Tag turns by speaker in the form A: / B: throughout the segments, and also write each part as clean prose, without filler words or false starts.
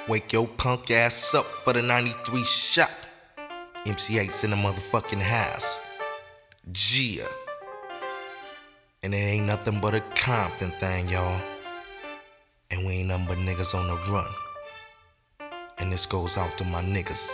A: Wake your punk ass up for the 93 shot. MC8's in the motherfucking house. Gia. And it ain't nothing but a Compton thing, y'all. And we ain't nothing but niggas on the run. And this goes out to my niggas.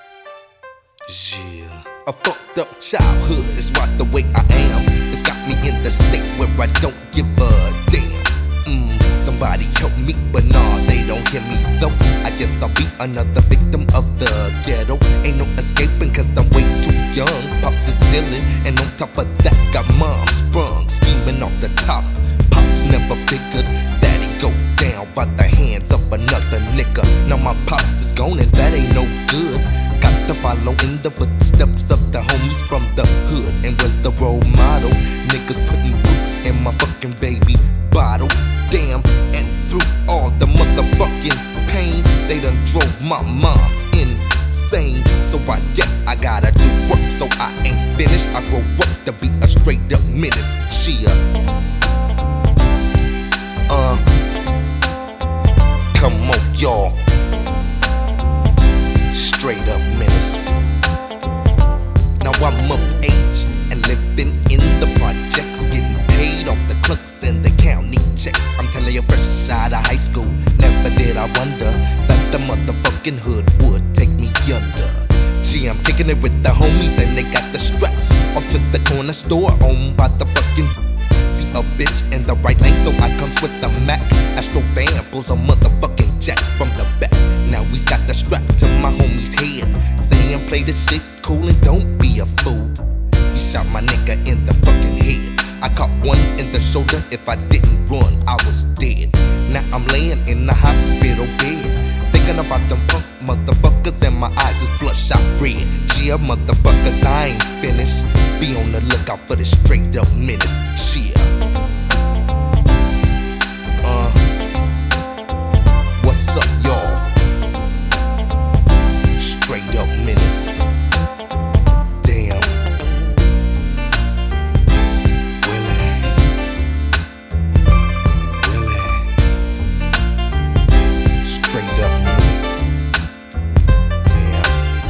A: Yeah. A fucked up childhood is what the way I am. It's got me in the state where I don't give a damn. Somebody help me, but nah, they don't hear me though. I guess I'll be another victim of the ghetto. Ain't no escaping cause I'm way too young. Pops is dealing, and on top of that got mom sprung, scheming off the top. Pops never figured that he'd go down by the hands of another nigga. Now my pops is gone and that ain't no good. Got to follow in the footsteps of the homies from the hood. And was the role model. Niggas putting root in my fucking baby bottle. Damn, and through all the motherfucking pain, they done drove my mom's insane. So I guess I gotta do work, so I ain't finished. I grow up to be a straight up menace. Chia. Come on, y'all. Straight up menace. Now I'm of age and living in the projects, getting paid off the clerks and the county checks. I'm telling you, fresh out of high school, never did I wonder that the motherfucking hood would take me under. Gee, I'm kicking it with the homies and they got the straps off to the corner store owned by the fucking. See a bitch in the right lane, so I comes with the Mac. Astro fan pulls a motherfucking jack from the back. Now he's got the strap to my homie's head, saying play this shit cool and don't be a fool. He shot my nigga in the fucking head. I caught one in the shoulder. If I didn't run, I was dead. Now I'm laying in the hospital bed, thinking about them punk motherfuckers, and my eyes is bloodshot red. Gia, motherfuckers, I ain't finished. Be on the lookout for this straight up menace. Chia. What's up, y'all? Straight up menace. Damn. Straight up menace. Damn.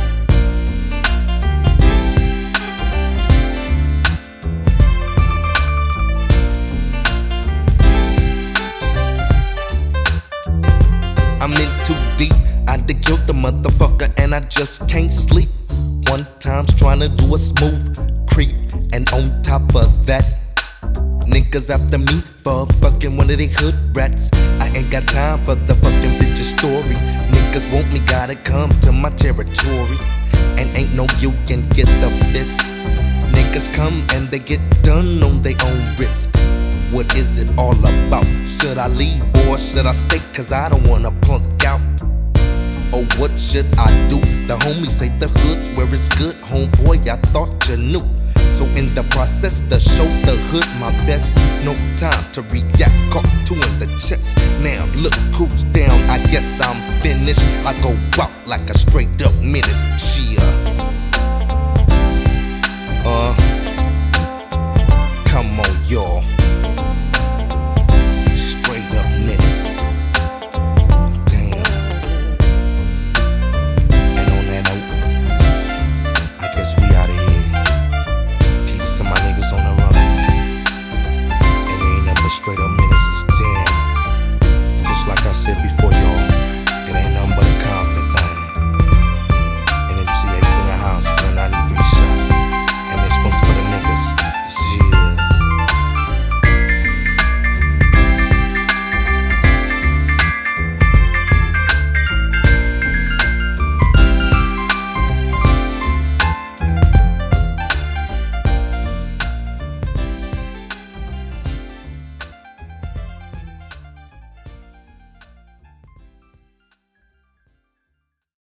A: I'm in too deep. I done killed the motherfucker and I just can't sleep. One time's trying to do a smooth creep, and on top of that, niggas after me for fucking one of they hood rats. I ain't got time for the fucking bitch's story. Niggas want me, gotta come to my territory. And ain't no you can get the fist. Niggas come and they get done on their own risk. What is it all about? Should I leave or should I stay? Cause I don't wanna punk out. Or what should I do? The homies say the hood's where it's good. Homeboy, I thought you knew. So in the process to show the hood my best, no time to react, caught two in the chest. Now look who's down, I guess I'm finished. I go out like a straight up menace. Chia. Come on, y'all.